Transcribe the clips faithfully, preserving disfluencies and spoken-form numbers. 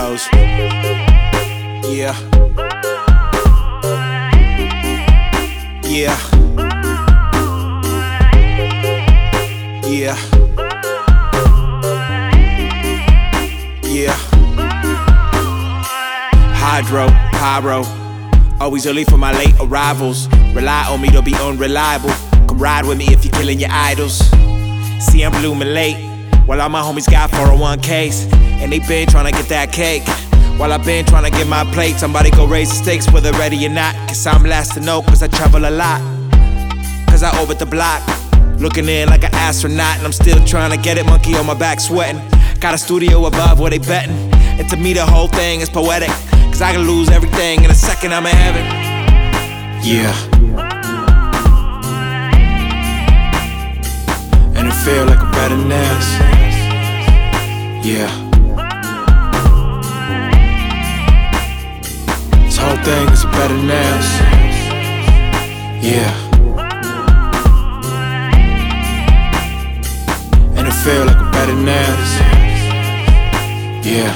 knows. Yeah. Yeah. Yeah. Yeah. Hydro, pyro. Always early for my late arrivals. Rely on me to be unreliable. Come ride with me if you're killing your idols. See, I'm blooming late, while all my homies got four oh one K's. And they been tryna get that cake, while I been tryna get my plate. Somebody go raise the stakes whether ready or not. Cause I'm last to know, cause I travel a lot. Cause I orbit the block, looking in like an astronaut. And I'm still trying to get it, monkey on my back sweating. Got a studio above where they betting. And to me the whole thing is poetic, cause I can lose everything in a second I'm in heaven. Yeah. And it feel like a better nest. Yeah. This whole thing is a better nest. Yeah. And it feel like a better nest. Yeah.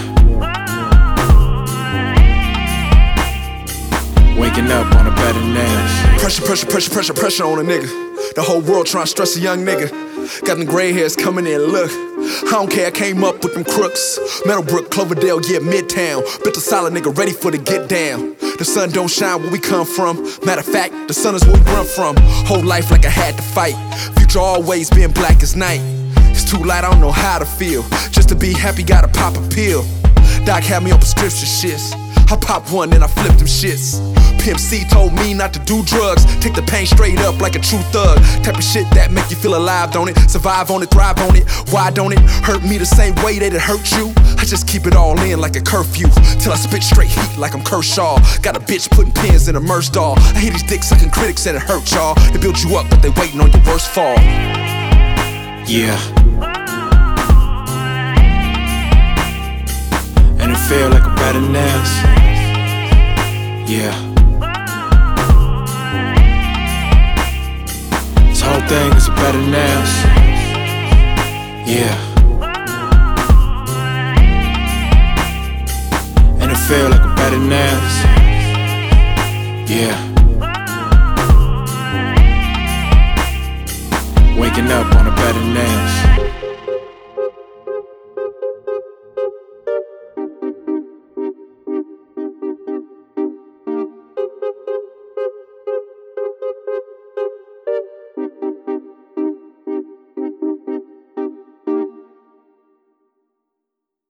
Waking up on a better nest. Pressure, pressure, pressure, pressure, pressure on a nigga. The whole world trying to stress a young nigga. Got them gray hairs coming in, look. I don't care, I came up with them crooks. Meadowbrook, Cloverdale, yeah, Midtown. Built a solid nigga ready for the get down. The sun don't shine where we come from. Matter of fact, the sun is where we run from. Whole life like I had to fight. Future always been black as night. It's too light, I don't know how to feel. Just to be happy, gotta pop a pill. Doc had me on prescription shits. I popped one, then I flipped them shits. Pimp C told me not to do drugs. Take the pain straight up like a true thug. Type of shit that make you feel alive, don't it? Survive on it, thrive on it. Why don't it hurt me the same way that it hurt you? I just keep it all in like a curfew, till I spit straight heat like I'm Kershaw. Got a bitch putting pins in a merch doll. I hear these dick sucking critics and it hurt y'all. They build you up but they waiting on your worst fall. Yeah. And it feel like a better nest. Yeah. This whole thing is a better nest. Yeah. And it feel like a better nest. Yeah. Waking up on a better nest.